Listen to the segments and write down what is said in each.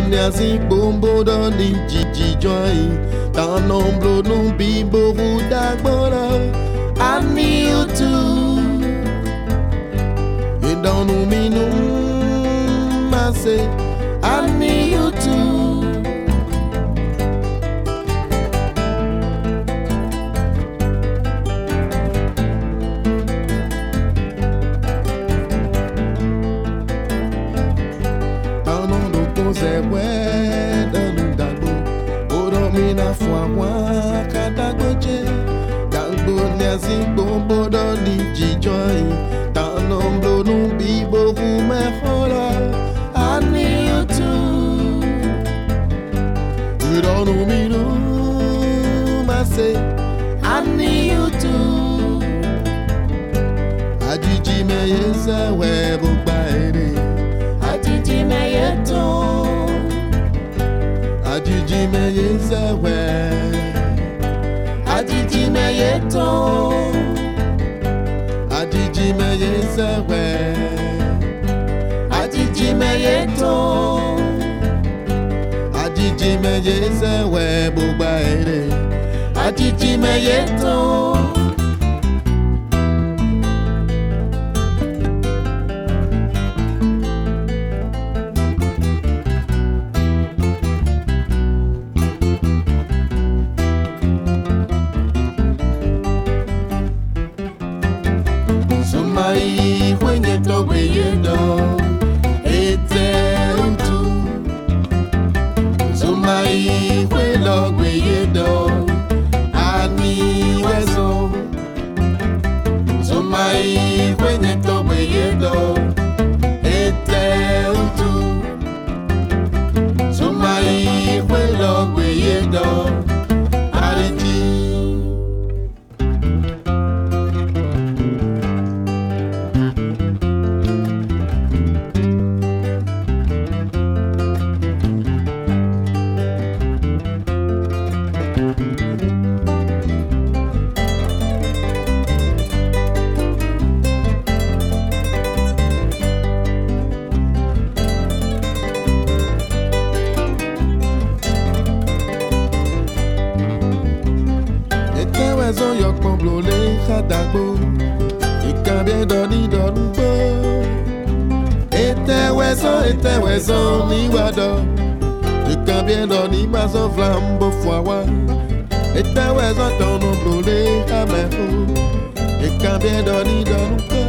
niazi bombo doni jiji joy. Tan omblo no bibo dagbora. I need you too. You don't know me no. I say I need you too. Say where the dagbo, oro mi na fwa wa kadagbo je, dagbo niazi bombo do ni jijoy, tanombo no bibo fu me hola. I need you too. You don't know me no, I say I need you too. Ajiji me yesa webo baere, ajiji me yeto. Ajiji me yesewe, ajiji me yeto, ajiji me yesewe, ajiji me yeto, ajiji me yesewe bugba ere, ajiji me yeto. Somai kwenye tobe yedo ete utu. Somai kwelo kwe yedo ani wezo. Somai kwenye tobe yedo ete utu. Somai kwelo kwe yedo ariti. Son yok pamblo le khadagbo ikambie doni donbo ete wezo ni wado ikambie doni maso flambo foawa ete wezo tono blole ameho ikambie doni donbo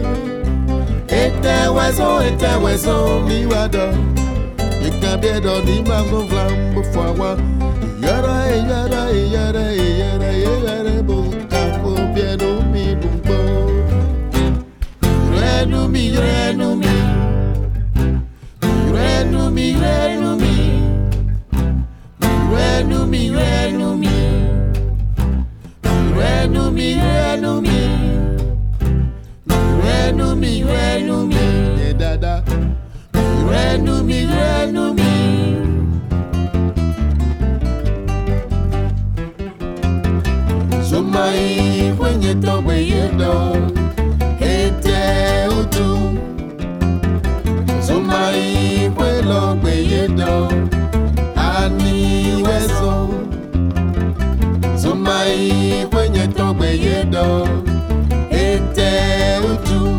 ete wezo ni wado ikambie doni maso flambo foawa yara bo kapo bieno mi bumbo renu mi renu mi renu mi renu mi renu mi renu mi renu mi renu mi renu mi renu mi dada renu mi renu mi. Somai kwenye tobe yedo ete utu. Somai kwelo kwe yedo ani wezo. Somai kwenye tobe yedo ete utu.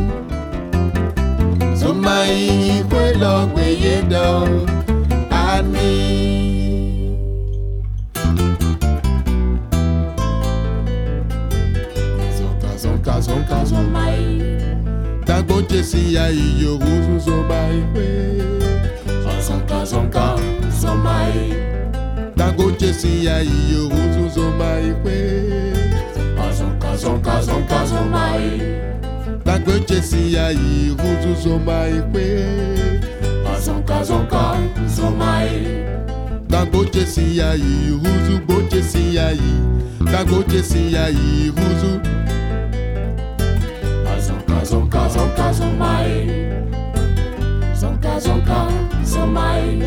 Somai kwelo kwe yedo ani. Zonka zomai Dago jesi ya iyo ruzu zomai Zonka zomai Dago jesi ya iyo ruzu zomai Zonka zomai Dago jesi ya iyo ruzu zomai Zonka zomai Dago jesi ya iyo ruzu bo jesi ya iyo Dago jesi ya iyo ruzu Zonka zomai Zonka zomai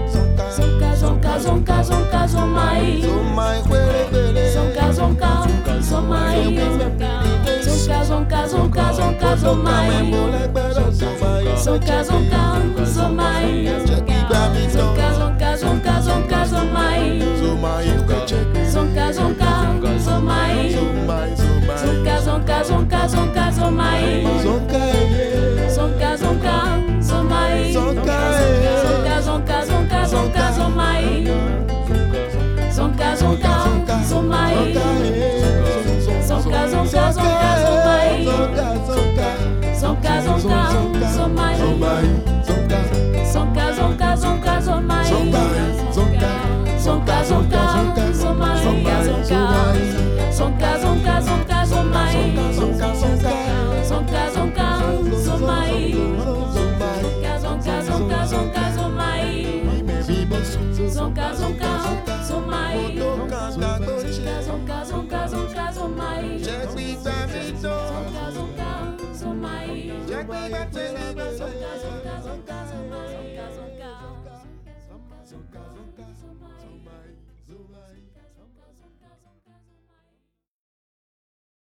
Zonka zomai Zonka zomai Zonka zomai somai. Zonka, zonka, somai. Zonka, zonka, zonka, zonka, somai. Zonka, zonka, somai. Zonka, zonka, zonka, zonka, somai. Zonka, zonka, somai. Zonka, zonka, zonka, somai. Zonka, zonka, somai. Zonka, zonka, zonka, somai. Zonka, zonka, somai. Zonka, zonka, zonka, somai. Zonka, zonka, somai. Zonka, zonka, zonka, somai. Zonka, zonka, somai. Zonka, zonka, zonka, somai. Check me back, Zonka, zonka, somai. check me back, Zonka, zonka, zonka, somai. Zumai.